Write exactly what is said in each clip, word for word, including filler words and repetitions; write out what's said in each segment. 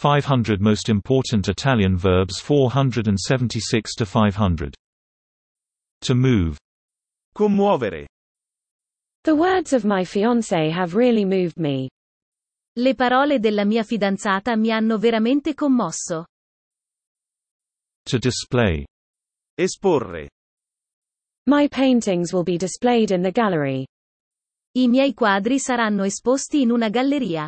five hundred Most important Italian verbs four hundred seventy-six to five hundred. To move. Commuovere. The words of my fiancé have really moved me. Le parole della mia fidanzata mi hanno veramente commosso. To display. Esporre. My paintings will be displayed in the gallery. I miei quadri saranno esposti in una galleria.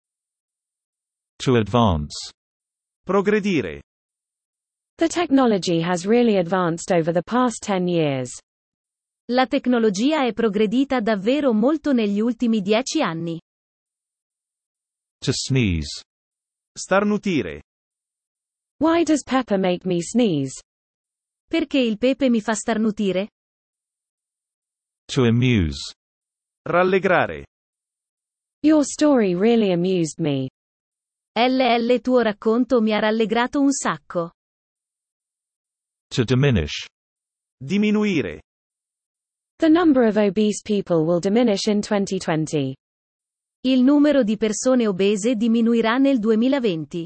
To advance. Progredire. The technology has really advanced over the past ten years. La tecnologia è progredita davvero molto negli ultimi dieci anni. To sneeze. Starnutire. Why does pepper make me sneeze? Perché il pepe mi fa starnutire? To amuse. Rallegrare. Your story really amused me. L L tuo racconto mi ha rallegrato un sacco. To diminish. Diminuire. The number of obese people will diminish in twenty twenty. Il numero di persone obese diminuirà nel duemilaventi.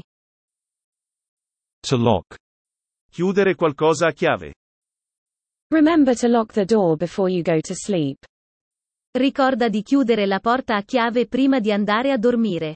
To lock. Chiudere qualcosa a chiave. Remember to lock the door before you go to sleep. Ricorda di chiudere la porta a chiave prima di andare a dormire.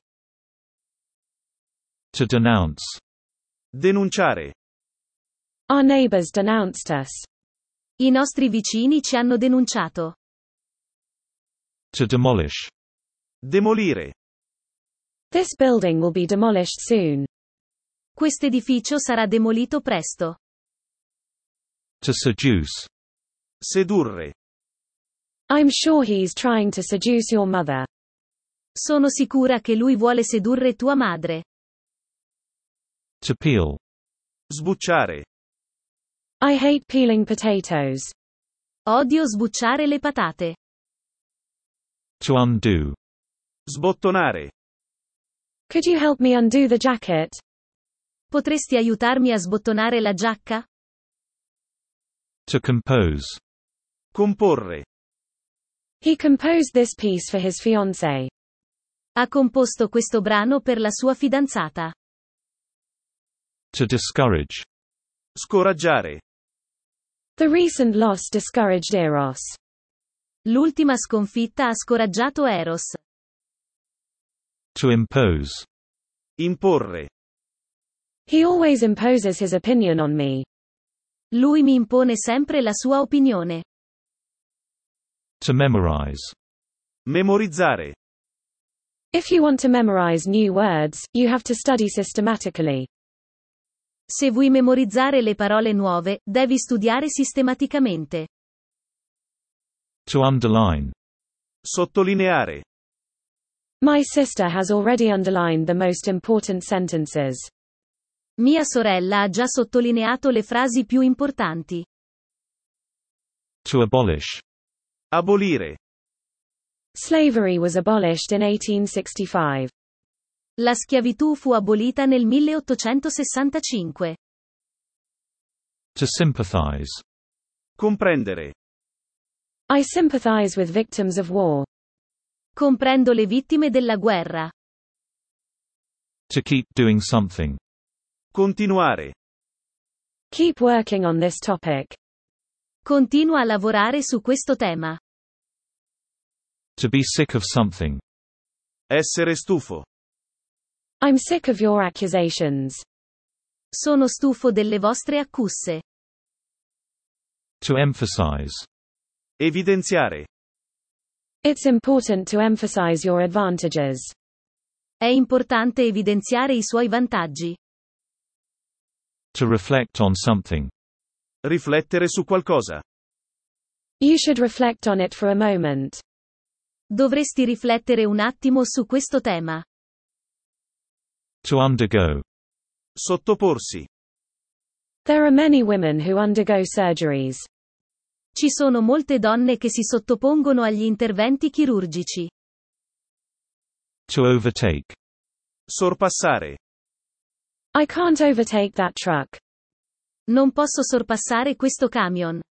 To denounce. Denunciare. Our neighbors denounced us. I nostri vicini ci hanno denunciato. To demolish. Demolire. This building will be demolished soon. Quest'edificio sarà demolito presto. To seduce. Sedurre. I'm sure he's trying to seduce your mother. Sono sicura che lui vuole sedurre tua madre. To peel. Sbucciare. I hate peeling potatoes. Odio sbucciare le patate. To undo. Sbottonare. Could you help me undo the jacket? Potresti aiutarmi a sbottonare la giacca? To compose. Comporre. He composed this piece for his fiancée. Ha composto questo brano per la sua fidanzata. To discourage. Scoraggiare. The recent loss discouraged Eros. L'ultima sconfitta ha scoraggiato Eros. To impose. Imporre. He always imposes his opinion on me. Lui mi impone sempre la sua opinione. To memorize. Memorizzare. If you want to memorize new words, you have to study systematically. Se vuoi memorizzare le parole nuove, devi studiare sistematicamente. To underline. Sottolineare. My sister has already underlined the most important sentences. Mia sorella ha già sottolineato le frasi più importanti. To abolish. Abolire. Slavery was abolished in eighteen sixty-five. La schiavitù fu abolita nel milleottocentosessantacinque. To sympathize. Comprendere. I sympathize with victims of war. Comprendo le vittime della guerra. To keep doing something. Continuare. Keep working on this topic. Continua a lavorare su questo tema. To be sick of something. Essere stufo. I'm sick of your accusations. Sono stufo delle vostre accuse. To emphasize. Evidenziare. It's important to emphasize your advantages. È importante evidenziare i suoi vantaggi. To reflect on something. Riflettere su qualcosa. You should reflect on it for a moment. Dovresti riflettere un attimo su questo tema. To undergo. Sottoporsi. There are many women who undergo surgeries. Ci sono molte donne che si sottopongono agli interventi chirurgici. To overtake. Sorpassare. I can't overtake that truck. Non posso sorpassare questo camion.